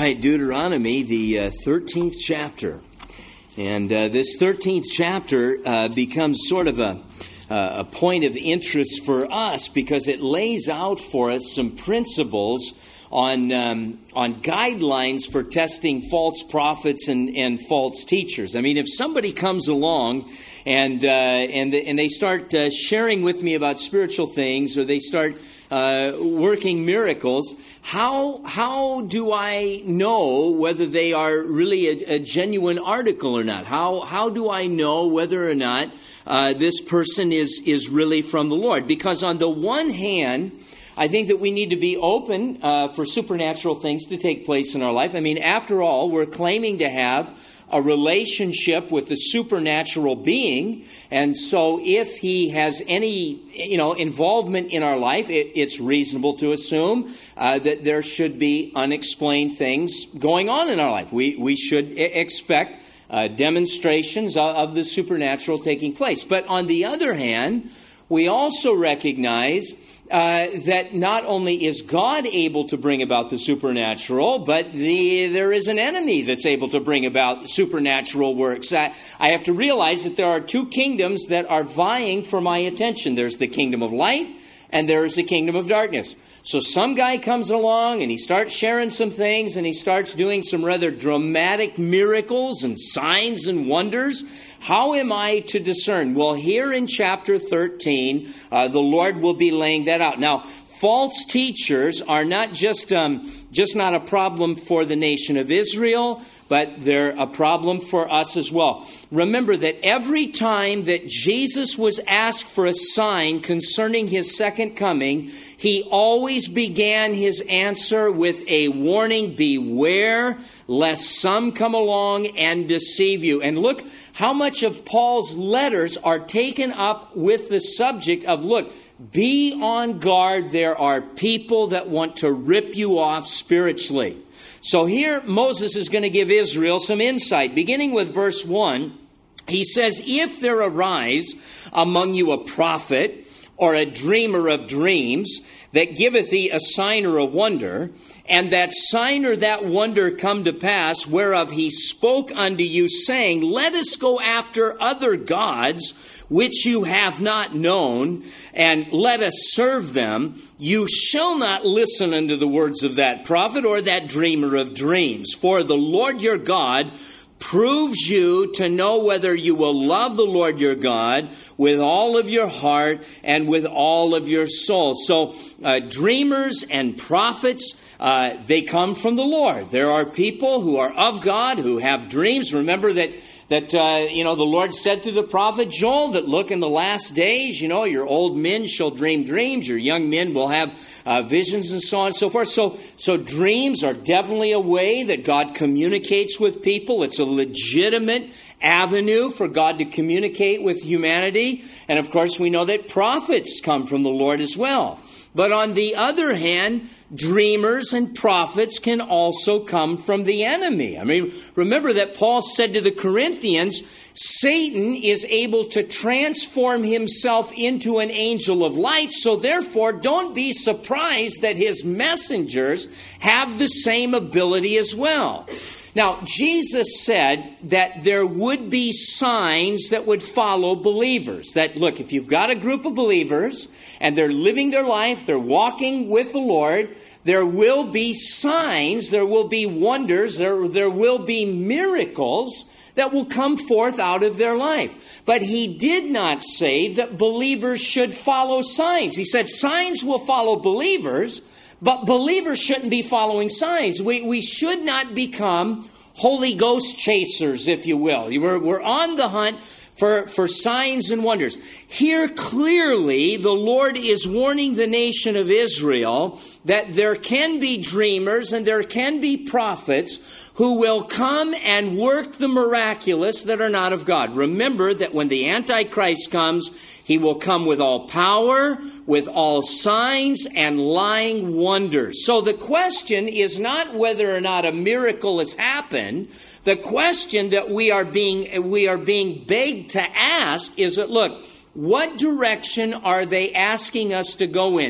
right, Deuteronomy, the 13th chapter. And this 13th chapter becomes sort of a point of interest for us because it lays out for us some principles on guidelines for testing false prophets and false teachers. I mean, if somebody comes along and they start sharing with me about spiritual things, or they start working miracles, how do I know whether they are really a genuine article or not? How do I know whether or not this person is really from the Lord? Because on the one hand, I think that we need to be open for supernatural things to take place in our life. I mean, after all, we're claiming to have a relationship with the supernatural being. And so if he has any, involvement in our life, it's reasonable to assume that there should be unexplained things going on in our life. We should expect demonstrations of the supernatural taking place. But on the other hand, we also recognize that not only is God able to bring about the supernatural, but there is an enemy that's able to bring about supernatural works. I have to realize that there are two kingdoms that are vying for my attention. There's the kingdom of light, and there is the kingdom of darkness. So some guy comes along and he starts sharing some things, and he starts doing some rather dramatic miracles and signs and wonders. How am I to discern? Well, here in chapter 13, the Lord will be laying that out. Now, false teachers are not just not a problem for the nation of Israel, but they're a problem for us as well. Remember that every time that Jesus was asked for a sign concerning his second coming, he always began his answer with a warning: beware lest some come along and deceive you. And look how much of Paul's letters are taken up with the subject of, look, be on guard. There are people that want to rip you off spiritually. So here Moses is going to give Israel some insight. Beginning with verse 1, he says, if there arise among you a prophet or a dreamer of dreams that giveth thee a sign or a wonder, and that sign or that wonder come to pass, whereof he spoke unto you, saying, let us go after other gods, which you have not known, and let us serve them, you shall not listen unto the words of that prophet or that dreamer of dreams. For the Lord your God proves you to know whether you will love the Lord your God with all of your heart and with all of your soul. So dreamers and prophets, they come from the Lord. There are people who are of God who have dreams. Remember that the Lord said to the prophet Joel that, look, in the last days, your old men shall dream dreams, your young men will have visions, and so on and so forth. So dreams are definitely a way that God communicates with people. It's a legitimate avenue for God to communicate with humanity. And of course, we know that prophets come from the Lord as well. But on the other hand, dreamers and prophets can also come from the enemy. I mean, remember that Paul said to the Corinthians, Satan is able to transform himself into an angel of light. So therefore, don't be surprised that his messengers have the same ability as well. Now, Jesus said that there would be signs that would follow believers. That, look, if you've got a group of believers and they're living their life, they're walking with the Lord, there will be signs, there will be wonders, there will be miracles that will come forth out of their life. But he did not say that believers should follow signs. He said signs will follow believers, but believers shouldn't be following signs. We should not become Holy Ghost chasers, if you will. We're on the hunt for signs and wonders. Here clearly the Lord is warning the nation of Israel that there can be dreamers and there can be prophets who will come and work the miraculous that are not of God. Remember that when the Antichrist comes, he will come with all power, with all signs and lying wonders. So the question is not whether or not a miracle has happened. The question that we are being begged to ask is that, look, what direction are they asking us to go in?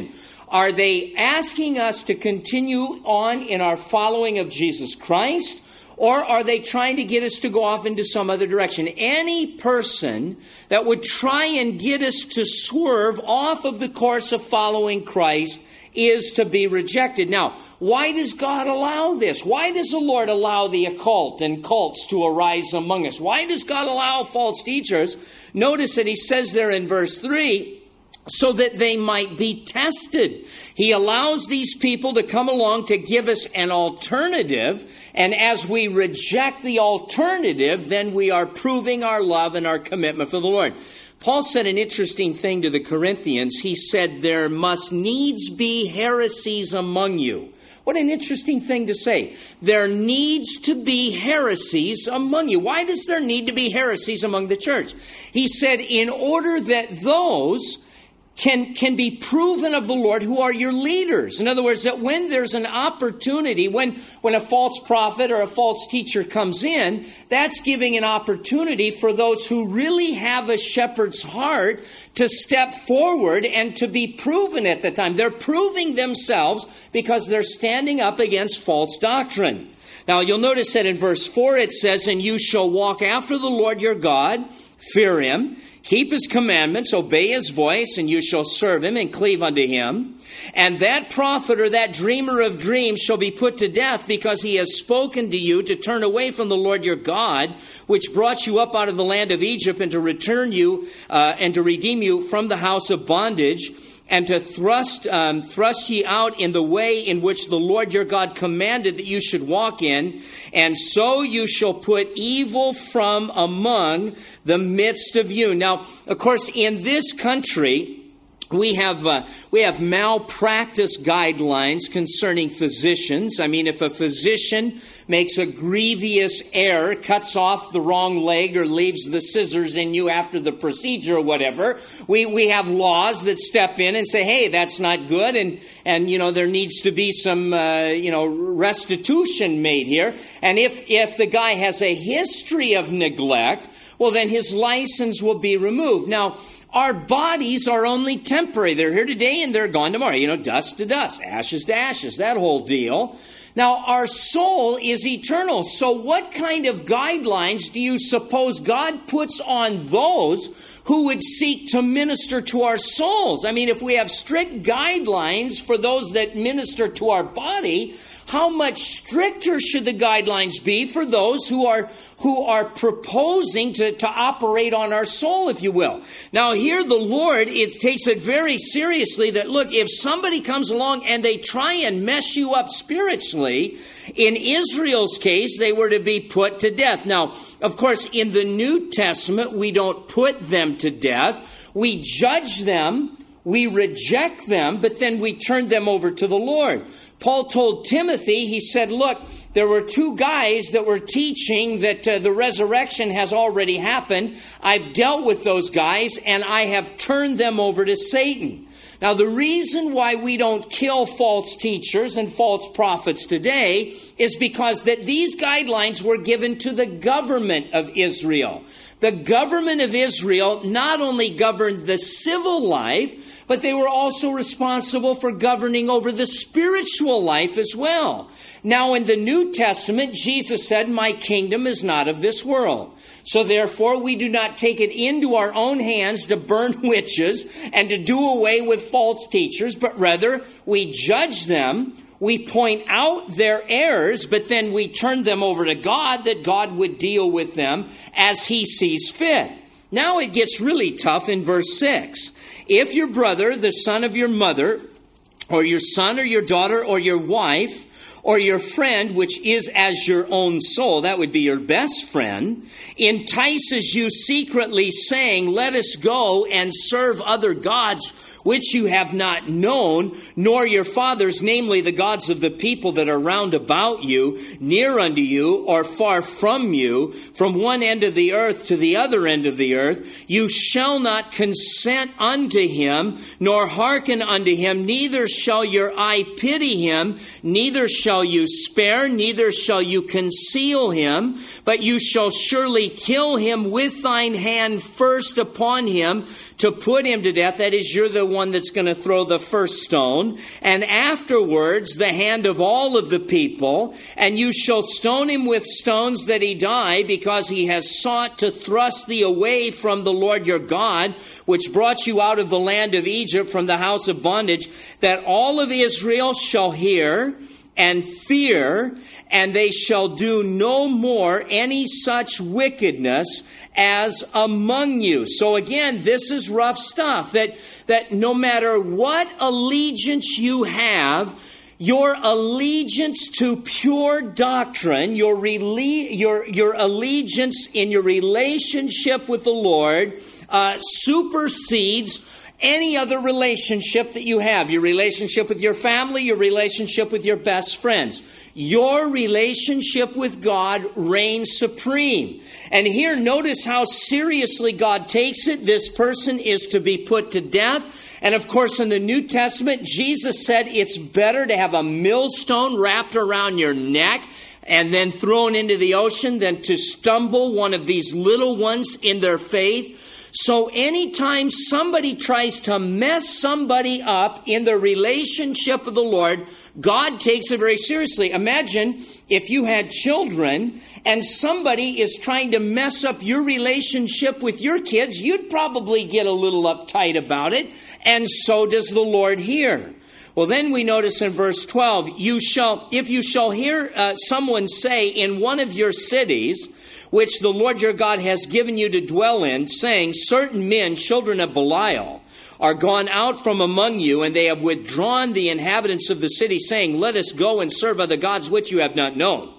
Are they asking us to continue on in our following of Jesus Christ? Or are they trying to get us to go off into some other direction? Any person that would try and get us to swerve off of the course of following Christ is to be rejected. Now, why does God allow this? Why does the Lord allow the occult and cults to arise among us? Why does God allow false teachers? Notice that he says there in verse 3, so that they might be tested. He allows these people to come along to give us an alternative. And as we reject the alternative, then we are proving our love and our commitment for the Lord. Paul said an interesting thing to the Corinthians. He said, there must needs be heresies among you. What an interesting thing to say. There needs to be heresies among you. Why does there need to be heresies among the church? He said, in order that those can be proven of the Lord who are your leaders. In other words, that when there's an opportunity, when a false prophet or a false teacher comes in, that's giving an opportunity for those who really have a shepherd's heart to step forward and to be proven at the time. They're proving themselves because they're standing up against false doctrine. Now, you'll notice that in verse 4 it says, and you shall walk after the Lord your God, fear him, keep his commandments, obey his voice, and you shall serve him and cleave unto him. And that prophet or that dreamer of dreams shall be put to death because he has spoken to you to turn away from the Lord your God, which brought you up out of the land of Egypt and to return you and to redeem you from the house of bondage, and to thrust ye out in the way in which the Lord your God commanded that you should walk in. And so you shall put evil from among the midst of you. Now, of course, in this country, we have malpractice guidelines concerning physicians. I mean, if a physician makes a grievous error, cuts off the wrong leg or leaves the scissors in you after the procedure or whatever, we have laws that step in and say, hey, that's not good. And there needs to be some, restitution made here. And if the guy has a history of neglect, well, then his license will be removed. Now, our bodies are only temporary. They're here today and they're gone tomorrow. Dust to dust, ashes to ashes, that whole deal. Now, our soul is eternal. So what kind of guidelines do you suppose God puts on those who would seek to minister to our souls? I mean, if we have strict guidelines for those that minister to our body, how much stricter should the guidelines be for those who are proposing to operate on our soul, if you will? Now, here the Lord, it takes it very seriously that, look, if somebody comes along and they try and mess you up spiritually, in Israel's case, they were to be put to death. Now, of course, in the New Testament, we don't put them to death. We judge them, we reject them, but then we turn them over to the Lord. Paul told Timothy, he said, look, there were two guys that were teaching that the resurrection has already happened. I've dealt with those guys and I have turned them over to Satan. Now, the reason why we don't kill false teachers and false prophets today is because that these guidelines were given to the government of Israel. The government of Israel not only governed the civil life, but they were also responsible for governing over the spiritual life as well. Now, in the New Testament, Jesus said, my kingdom is not of this world. So therefore, we do not take it into our own hands to burn witches and to do away with false teachers, but rather we judge them, we point out their errors, but then we turn them over to God, that God would deal with them as he sees fit. Now it gets really tough in verse 6. If your brother, the son of your mother, or your son or your daughter or your wife, or your friend, which is as your own soul, that would be your best friend, entices you secretly, saying, let us go and serve other gods, which you have not known, nor your fathers, namely the gods of the people that are round about you, near unto you, or far from you, from one end of the earth to the other end of the earth, you shall not consent unto him, nor hearken unto him, neither shall your eye pity him, neither shall you spare, neither shall you conceal him, but you shall surely kill him with thine hand first upon him, to put him to death. That is, you're the one one that's going to throw the first stone, and afterwards the hand of all of the people, and you shall stone him with stones that he die, because he has sought to thrust thee away from the Lord your God, which brought you out of the land of Egypt from the house of bondage, that all of Israel shall hear and fear, and they shall do no more any such wickedness as among you. So again, this is rough stuff, that no matter what allegiance you have, your allegiance to pure doctrine, your allegiance in your relationship with the Lord supersedes any other relationship that you have. Your relationship with your family, your relationship with your best friends. Your relationship with God reigns supreme. And here, notice how seriously God takes it. This person is to be put to death. And of course, in the New Testament, Jesus said it's better to have a millstone wrapped around your neck and then thrown into the ocean than to stumble one of these little ones in their faith. So anytime somebody tries to mess somebody up in the relationship with the Lord, God takes it very seriously. Imagine if you had children and somebody is trying to mess up your relationship with your kids, you'd probably get a little uptight about it, and so does the Lord here. Well, then we notice in verse 12, if you shall hear someone say in one of your cities, which the Lord your God has given you to dwell in, saying, certain men, children of Belial, are gone out from among you, and they have withdrawn the inhabitants of the city, saying, let us go and serve other gods which you have not known.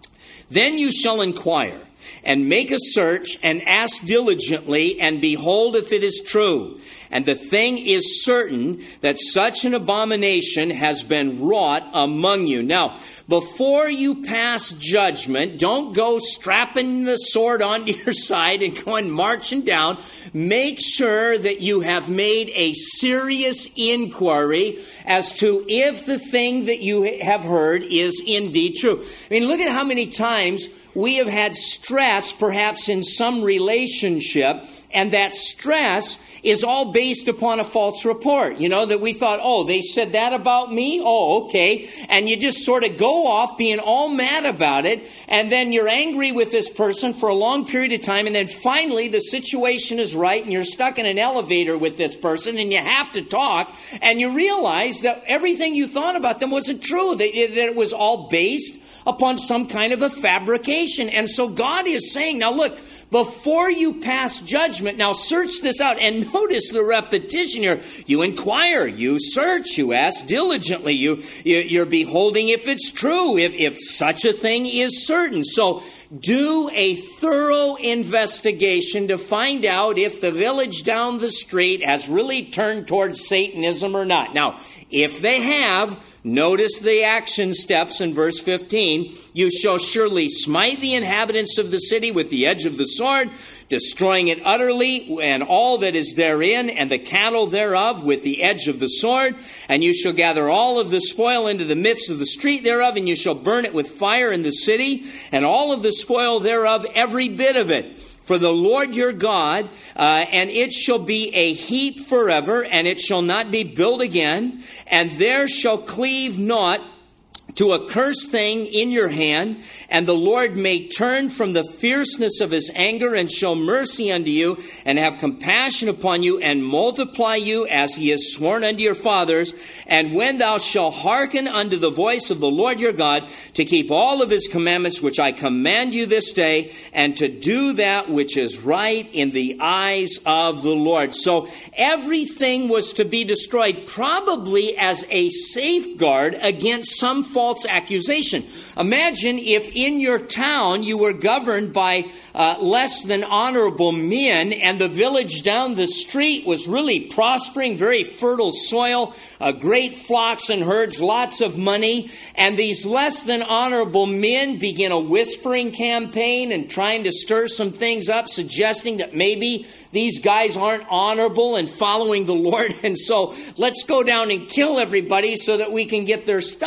Then you shall inquire, and make a search, and ask diligently, and behold if it is true. And the thing is certain that such an abomination has been wrought among you. Now, before you pass judgment, don't go strapping the sword onto your side and going marching down. Make sure that you have made a serious inquiry as to if the thing that you have heard is indeed true. I mean, look at how many times we have had stress, perhaps in some relationship, and that stress is all based upon a false report. You know, that we thought, oh, they said that about me? Oh, okay. And you just sort of go off being all mad about it, and then you're angry with this person for a long period of time, and then finally the situation is right, and you're stuck in an elevator with this person, and you have to talk, and you realize that everything you thought about them wasn't true, that it was all based upon some kind of a fabrication. And so God is saying, now look, before you pass judgment, now search this out. And notice the repetition here. You inquire, you search, you ask diligently, you're beholding if it's true, if such a thing is certain. So do a thorough investigation to find out if the village down the street has really turned towards Satanism or not. Now, if they have, notice the action steps in verse 15. You shall surely smite the inhabitants of the city with the edge of the sword, destroying it utterly, and all that is therein, and the cattle thereof with the edge of the sword. And you shall gather all of the spoil into the midst of the street thereof, and you shall burn it with fire in the city, and all of the spoil thereof, every bit of it, for the Lord your God, and it shall be a heap forever, and it shall not be built again, and there shall cleave not to a cursed thing in your hand, and the Lord may turn from the fierceness of his anger and show mercy unto you, and have compassion upon you, and multiply you as he has sworn unto your fathers. And when thou shalt hearken unto the voice of the Lord your God, to keep all of his commandments which I command you this day, and to do that which is right in the eyes of the Lord. So everything was to be destroyed, probably as a safeguard against some false accusation. Imagine if in your town you were governed by less than honorable men, and the village down the street was really prospering, very fertile soil, great flocks and herds, lots of money, and these less than honorable men begin a whispering campaign and trying to stir some things up, suggesting that maybe these guys aren't honorable and following the Lord, and so let's go down and kill everybody so that we can get their stuff.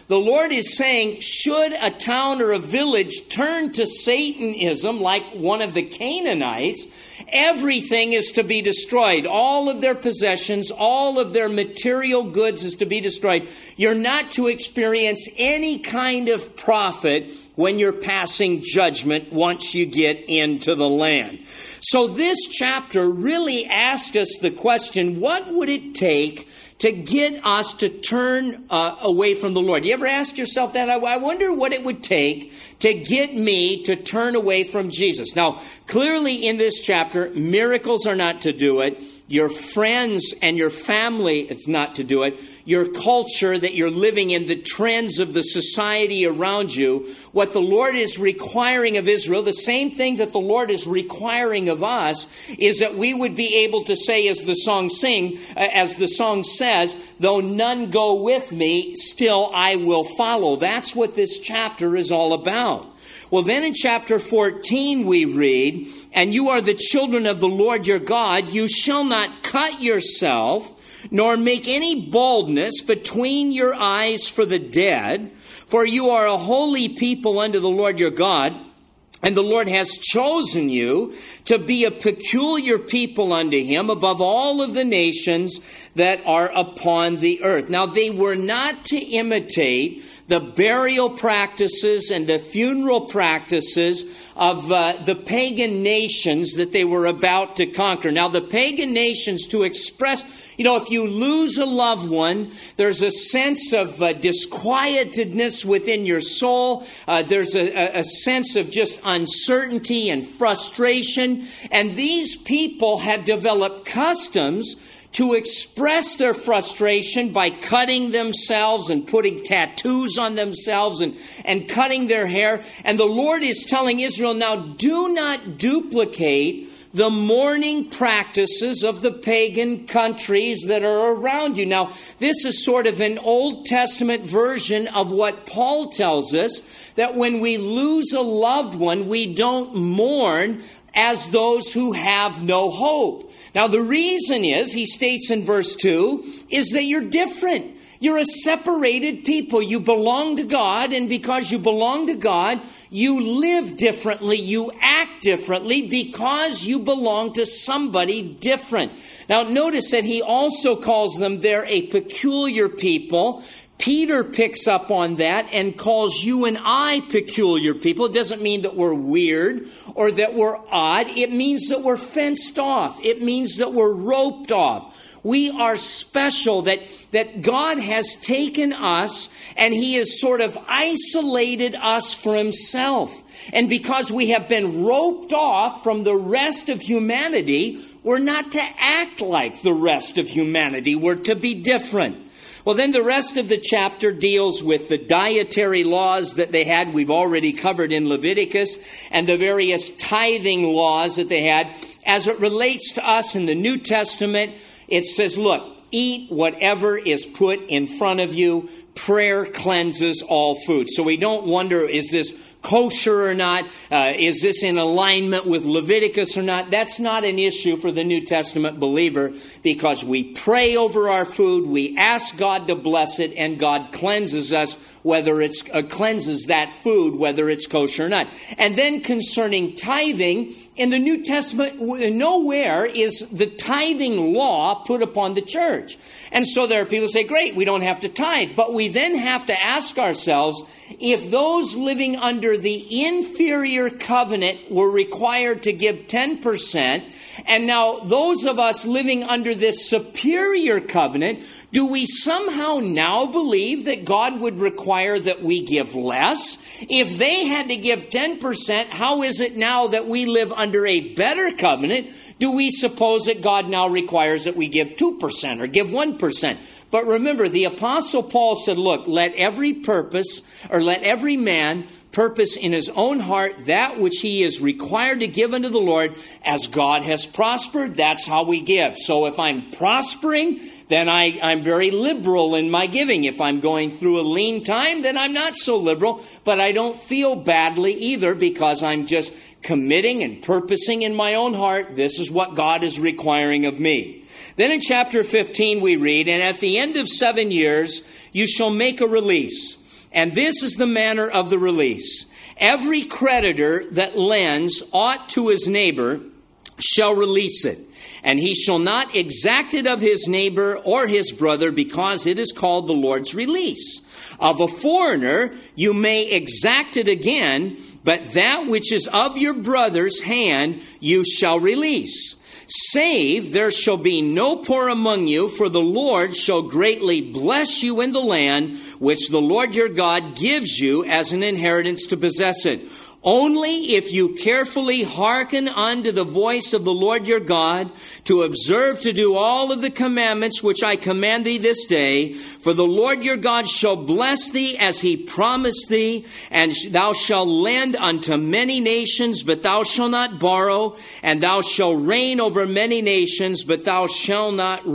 the Lord is saying, should a town or a village turn to Satanism like one of the Canaanites, everything is to be destroyed. All of their possessions, all of their material goods is to be destroyed. You're not to experience any kind of profit when you're passing judgment once you get into the land. So this chapter really asks us the question, what would it take to get us to turn away from the Lord? You ever ask yourself that? I wonder what it would take to get me to turn away from Jesus. Now, clearly in this chapter, miracles are not to do it. Your friends and your family, it's not to do it. Your culture that you're living in, the trends of the society around you, what the Lord is requiring of Israel, the same thing that the Lord is requiring of us, is that we would be able to say, as the song says, though none go with me, still I will follow. That's what this chapter is all about. Well, then in chapter 14 we read, and you are the children of the Lord your God, you shall not cut yourself, nor make any baldness between your eyes for the dead, for you are a holy people unto the Lord your God, and the Lord has chosen you to be a peculiar people unto him above all of the nations that are upon the earth. Now, they were not to imitate the burial practices and the funeral practices of the pagan nations that they were about to conquer. Now, the pagan nations, to express, if you lose a loved one, there's a sense of disquietedness within your soul. There's a sense of just uncertainty and frustration. And these people had developed customs to express their frustration by cutting themselves and putting tattoos on themselves and cutting their hair. And the Lord is telling Israel, now do not duplicate the mourning practices of the pagan countries that are around you. Now, this is sort of an Old Testament version of what Paul tells us, that when we lose a loved one, we don't mourn as those who have no hope. Now, the reason is, he states in verse 2, is that you're different. You're a separated people. You belong to God, and because you belong to God, you live differently, you act differently because you belong to somebody different. Now, notice that he also calls them, they're a peculiar people. Peter picks up on that and calls you and I peculiar people. It doesn't mean that we're weird or that we're odd. It means that we're fenced off. It means that we're roped off. We are special, that God has taken us and he has sort of isolated us for himself. And because we have been roped off from the rest of humanity, we're not to act like the rest of humanity. We're to be different. Well, then the rest of the chapter deals with the dietary laws that they had. We've already covered in Leviticus, and the various tithing laws that they had. As it relates to us in the New Testament, it says, look, eat whatever is put in front of you. Prayer cleanses all food. So we don't wonder, is this kosher or not? Is this in alignment with Leviticus or not? That's not an issue for the New Testament believer, because we pray over our food, we ask God to bless it, and God cleanses us, whether it's cleanses that food, whether it's kosher or not. And then concerning tithing, in the New Testament, nowhere is the tithing law put upon the church. And so there are people who say, great, we don't have to tithe. But we then have to ask ourselves, if those living under the inferior covenant were required to give 10%, and now those of us living under this superior covenant, do we somehow now believe that God would require that we give less? If they had to give 10%, how is it now that we live under a better covenant? Do we suppose that God now requires that we give 2% or give 1%? But remember, the Apostle Paul said, look, let every man purpose in his own heart that which he is required to give unto the Lord. As God has prospered, that's how we give. So if I'm prospering, then I'm very liberal in my giving. If I'm going through a lean time, then I'm not so liberal. But I don't feel badly either, because I'm just committing and purposing in my own heart, this is what God is requiring of me. Then in chapter 15 we read, and at the end of 7 years you shall make a release. And this is the manner of the release. Every creditor that lends aught to his neighbor shall release it. And he shall not exact it of his neighbor or his brother, because it is called the Lord's release. Of a foreigner you may exact it again, but that which is of your brother's hand you shall release. Save there shall be no poor among you, for the Lord shall greatly bless you in the land which the Lord your God gives you as an inheritance to possess it. Only if you carefully hearken unto the voice of the Lord your God, to observe to do all of the commandments which I command thee this day, for the Lord your God shall bless thee as he promised thee, and thou shalt lend unto many nations, but thou shalt not borrow, and thou shalt reign over many nations, but they shall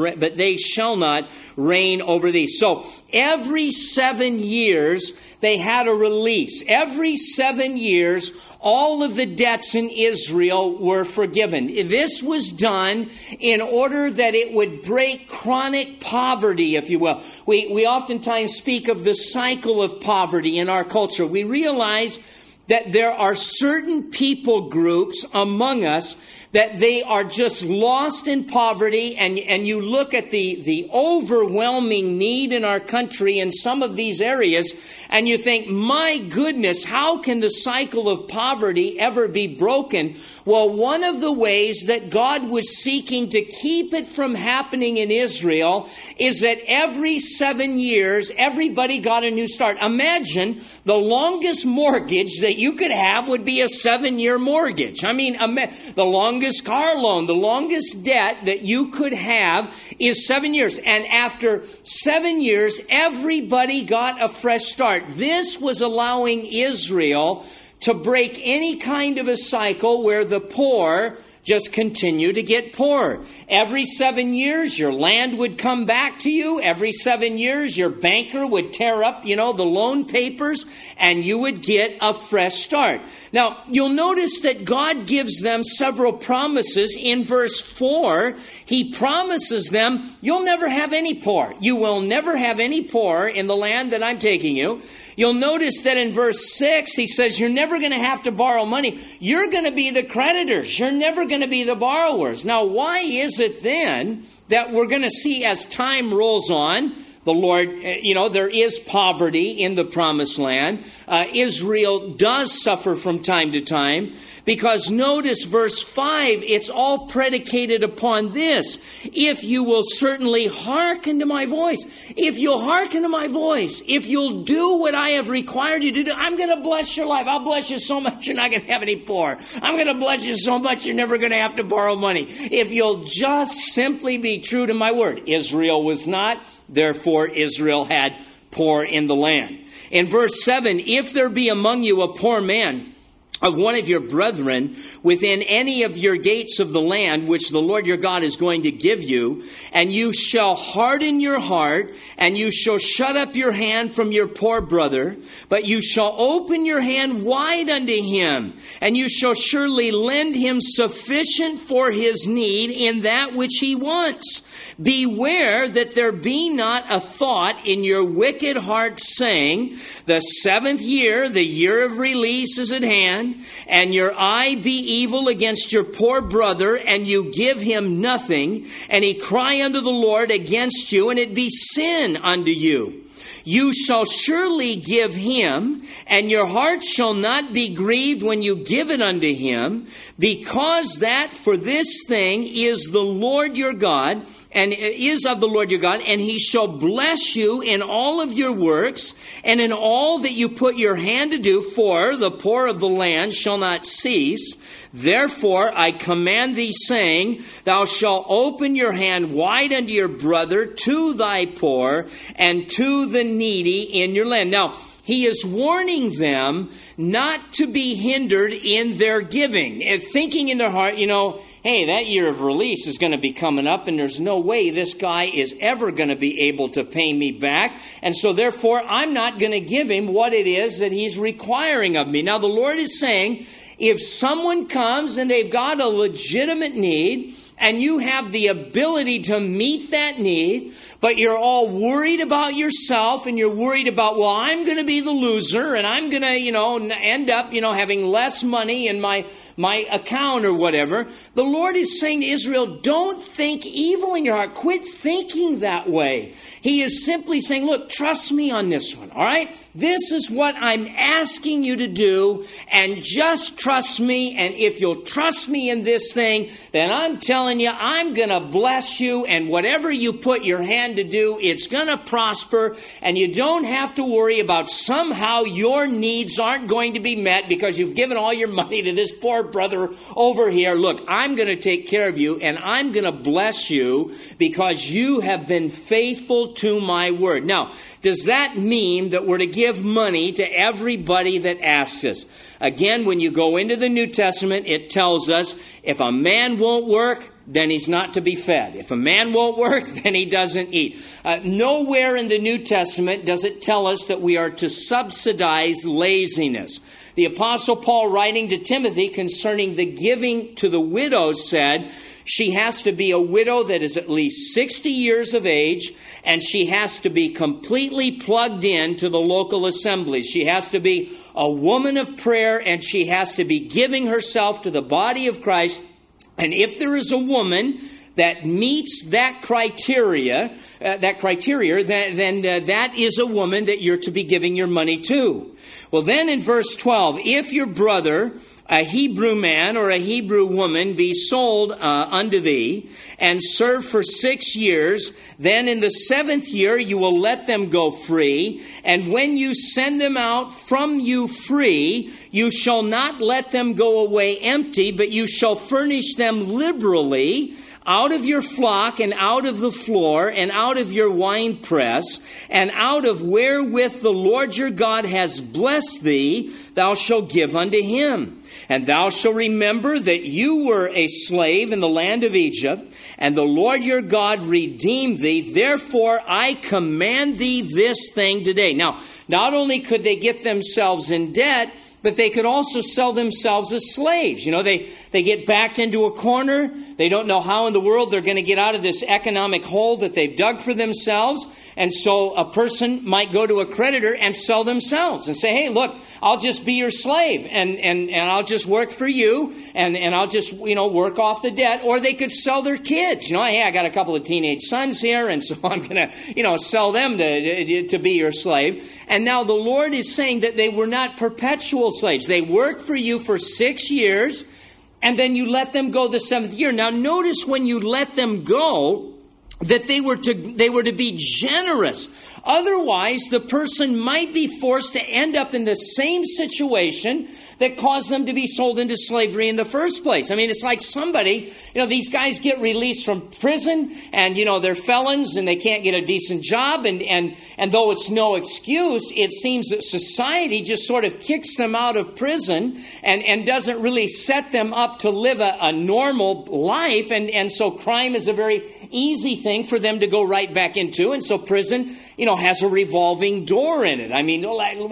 not reign over thee. So every 7 years, they had a release. Every 7 years, all of the debts in Israel were forgiven. This was done in order that it would break chronic poverty, if you will. We oftentimes speak of the cycle of poverty in our culture. We realize that there are certain people groups among us that they are just lost in poverty, and you look at the overwhelming need in our country in some of these areas, and you think, my goodness, how can the cycle of poverty ever be broken? Well, one of the ways that God was seeking to keep it from happening in Israel is that every 7 years, everybody got a new start. Imagine the longest mortgage that you could have would be a 7-year mortgage. I mean, the longest car loan, the longest debt that you could have is 7 years. And after 7 years, everybody got a fresh start. This was allowing Israel to break any kind of a cycle where the poor just continue to get poorer. Every 7 years, your land would come back to you. Every 7 years, your banker would tear up, the loan papers, and you would get a fresh start. Now, you'll notice that God gives them several promises. In verse 4, he promises them, you'll never have any poor. You will never have any poor in the land that I'm taking you. You'll notice that in verse 6, he says, you're never going to have to borrow money. You're going to be the creditors. You're never going to be the borrowers. Now, why is it then that we're going to see as time rolls on, the Lord, there is poverty in the promised land. Israel does suffer from time to time. Because notice verse 5, it's all predicated upon this. If you will certainly hearken to my voice, if you'll hearken to my voice, if you'll do what I have required you to do, I'm going to bless your life. I'll bless you so much you're not going to have any poor. I'm going to bless you so much you're never going to have to borrow money. If you'll just simply be true to my word. Israel was not, therefore Israel had poor in the land. In verse 7, if there be among you a poor man of one of your brethren within any of your gates of the land which the Lord your God is going to give you, and you shall harden your heart, and you shall shut up your hand from your poor brother, but you shall open your hand wide unto him, and you shall surely lend him sufficient for his need in that which he wants. Beware that there be not a thought in your wicked heart saying, the 7th year, the year of release is at hand, and your eye be evil against your poor brother, and you give him nothing, and he cry unto the Lord against you, and it be sin unto you. You shall surely give him, and your heart shall not be grieved when you give it unto him, because that for this thing is the Lord your God, and is of the Lord your God, and he shall bless you in all of your works, and in all that you put your hand to do, for the poor of the land shall not cease. Therefore I command thee, saying, thou shalt open your hand wide unto your brother, to thy poor, and to the needy in your land. Now, he is warning them not to be hindered in their giving. And thinking in their heart, hey, that year of release is going to be coming up, and there's no way this guy is ever going to be able to pay me back. And so therefore, I'm not going to give him what it is that he's requiring of me. Now, the Lord is saying, if someone comes and they've got a legitimate need, and you have the ability to meet that need, but you're all worried about yourself and you're worried about, well, I'm going to be the loser and I'm going to, end up, having less money in my account or whatever. The Lord is saying to Israel, don't think evil in your heart. Quit thinking that way. He is simply saying, look, trust me on this one, all right? This is what I'm asking you to do, and just trust me. And if you'll trust me in this thing, then I'm telling you, I'm going to bless you, and whatever you put your hand to do, it's going to prosper, and you don't have to worry about somehow your needs aren't going to be met because you've given all your money to this poor brother over here. Look, I'm going to take care of you, and I'm going to bless you because you have been faithful to my word. Now, does that mean that we're to give money to everybody that asks us? Again, when you go into the New Testament, it tells us if a man won't work, then he's not to be fed. If a man won't work, then he doesn't eat. Nowhere in the New Testament does it tell us that we are to subsidize laziness. The Apostle Paul, writing to Timothy concerning the giving to the widows, said she has to be a widow that is at least 60 years of age, and she has to be completely plugged in to the local assembly. She has to be a woman of prayer, and she has to be giving herself to the body of Christ. And if there is a woman that meets that criteria, then that is a woman that you're to be giving your money to. Well, then in verse 12, if your brother, a Hebrew man or a Hebrew woman, be sold unto thee and serve for 6 years, then in the 7th year you will let them go free. And when you send them out from you free, you shall not let them go away empty, but you shall furnish them liberally out of your flock and out of the floor and out of your winepress and out of wherewith the Lord your God has blessed thee, thou shalt give unto him. And thou shalt remember that you were a slave in the land of Egypt, and the Lord your God redeemed thee. Therefore, I command thee this thing today. Now, not only could they get themselves in debt, but they could also sell themselves as slaves. They get backed into a corner. They don't know how in the world they're going to get out of this economic hole that they've dug for themselves. And so a person might go to a creditor and sell themselves and say, hey, look, I'll just be your slave and I'll just work for you and I'll just, work off the debt. Or they could sell their kids. Hey, I got a couple of teenage sons here, and so I'm going to, sell them to be your slave. And now the Lord is saying that they were not perpetual slaves. They worked for you for 6 years, and then you let them go the 7th year. Now notice when you let them go, that they were to be generous. Otherwise, the person might be forced to end up in the same situation that caused them to be sold into slavery in the first place. I mean, it's like somebody, these guys get released from prison and, they're felons and they can't get a decent job. And though it's no excuse, it seems that society just sort of kicks them out of prison and doesn't really set them up to live a normal life. And so crime is a very easy thing for them to go right back into. And so prison, has a revolving door in it. I mean,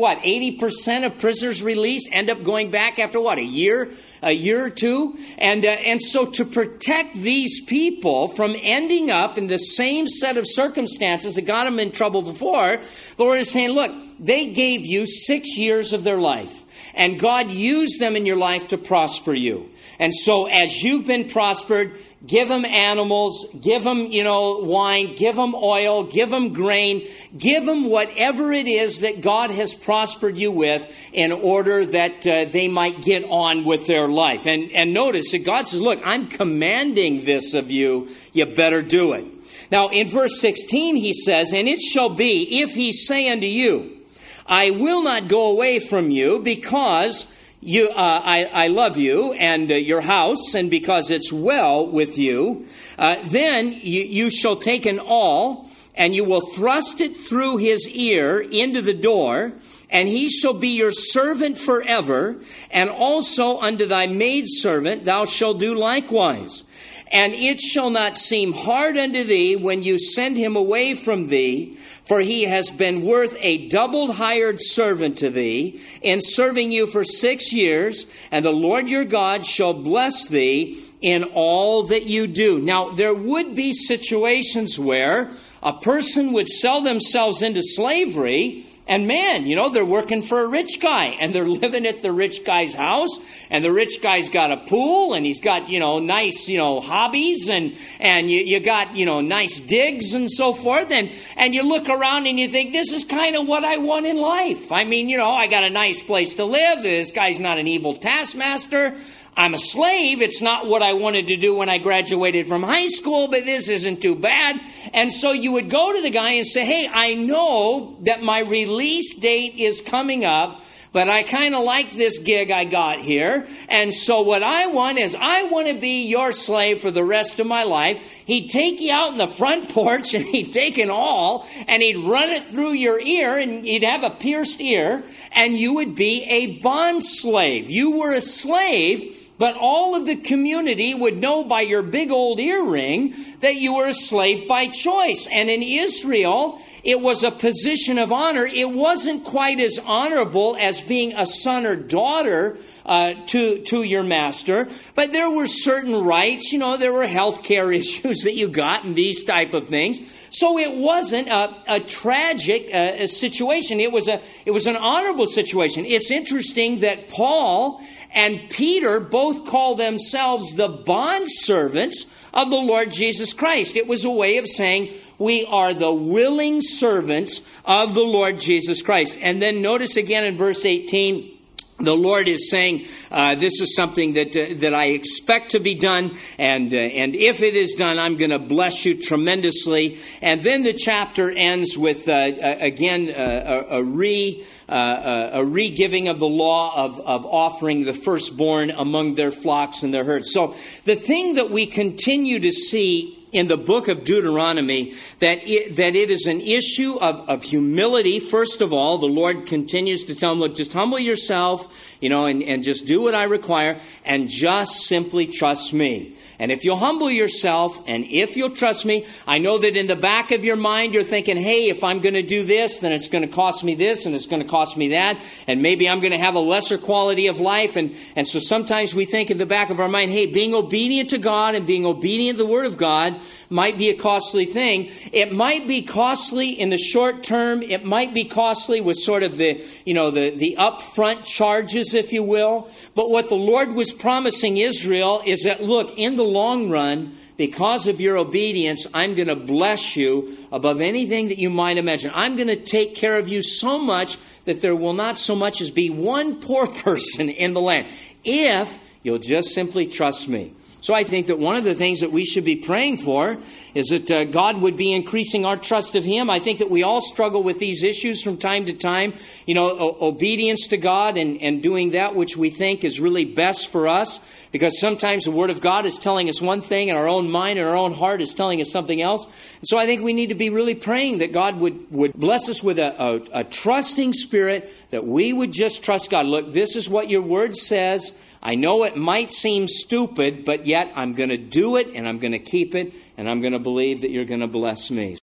80% of prisoners released end up going back after a year or two? And so to protect these people from ending up in the same set of circumstances that got them in trouble before, the Lord is saying, look, they gave you 6 years of their life. And God used them in your life to prosper you. And so as you've been prospered, give them animals, give them, wine, give them oil, give them grain, give them whatever it is that God has prospered you with in order that they might get on with their life. And notice that God says, look, I'm commanding this of you. You better do it. Now, in verse 16, he says, and it shall be, if he say unto you, I will not go away from you because I love you and your house, and because it's well with you, then you shall take an awl, and you will thrust it through his ear into the door, and he shall be your servant forever, and also unto thy maidservant thou shalt do likewise. And it shall not seem hard unto thee when you send him away from thee, for he has been worth a double hired servant to thee, in serving you for 6 years, and the Lord your God shall bless thee in all that you do. Now, there would be situations where a person would sell themselves into slavery, and man, they're working for a rich guy, and they're living at the rich guy's house, and the rich guy's got a pool, and he's got, nice, hobbies, and you got, nice digs and so forth, and you look around and you think, this is kind of what I want in life. I mean, I got a nice place to live. This guy's not an evil taskmaster. I'm a slave. It's not what I wanted to do when I graduated from high school, but this isn't too bad. And so you would go to the guy and say, hey, I know that my release date is coming up, but I kind of like this gig I got here. And so what I want is I want to be your slave for the rest of my life. He'd take you out in the front porch and he'd take an awl and he'd run it through your ear and you'd have a pierced ear and you would be a bond slave. You were a slave, but all of the community would know by your big old earring that you were a slave by choice. And in Israel, it was a position of honor. It wasn't quite as honorable as being a son or daughter to your master, but there were certain rights. There were health care issues that you got and these type of things. So it wasn't a tragic situation. It was an honorable situation. It's interesting that Paul and Peter both call themselves the bondservants of the Lord Jesus Christ. It was a way of saying we are the willing servants of the Lord Jesus Christ. And then notice again in verse 18, the Lord is saying, this is something that I expect to be done, and if it is done, I'm going to bless you tremendously. And then the chapter ends with again a re-giving of the law of offering the firstborn among their flocks and their herds. So the thing that we continue to see in the book of Deuteronomy, that it is an issue of humility. First of all, the Lord continues to tell them, look, just humble yourself, and just do what I require, and just simply trust me. And if you'll humble yourself, and if you'll trust me, I know that in the back of your mind you're thinking, hey, if I'm going to do this, then it's going to cost me this, and it's going to cost me that, and maybe I'm going to have a lesser quality of life. And so sometimes we think in the back of our mind, hey, being obedient to God and being obedient to the Word of God might be a costly thing. It might be costly in the short term. It might be costly with sort of the upfront charges, if you will. But what the Lord was promising Israel is that, look, in the long run, because of your obedience, I'm going to bless you above anything that you might imagine. I'm going to take care of you so much that there will not so much as be one poor person in the land, if you'll just simply trust me. So I think that one of the things that we should be praying for is that God would be increasing our trust of Him. I think that we all struggle with these issues from time to time. Obedience to God and doing that which we think is really best for us. Because sometimes the Word of God is telling us one thing and our own mind and our own heart is telling us something else. And so I think we need to be really praying that God would bless us with a trusting spirit, that we would just trust God. Look, this is what your Word says. I know it might seem stupid, but yet I'm going to do it and I'm going to keep it and I'm going to believe that you're going to bless me.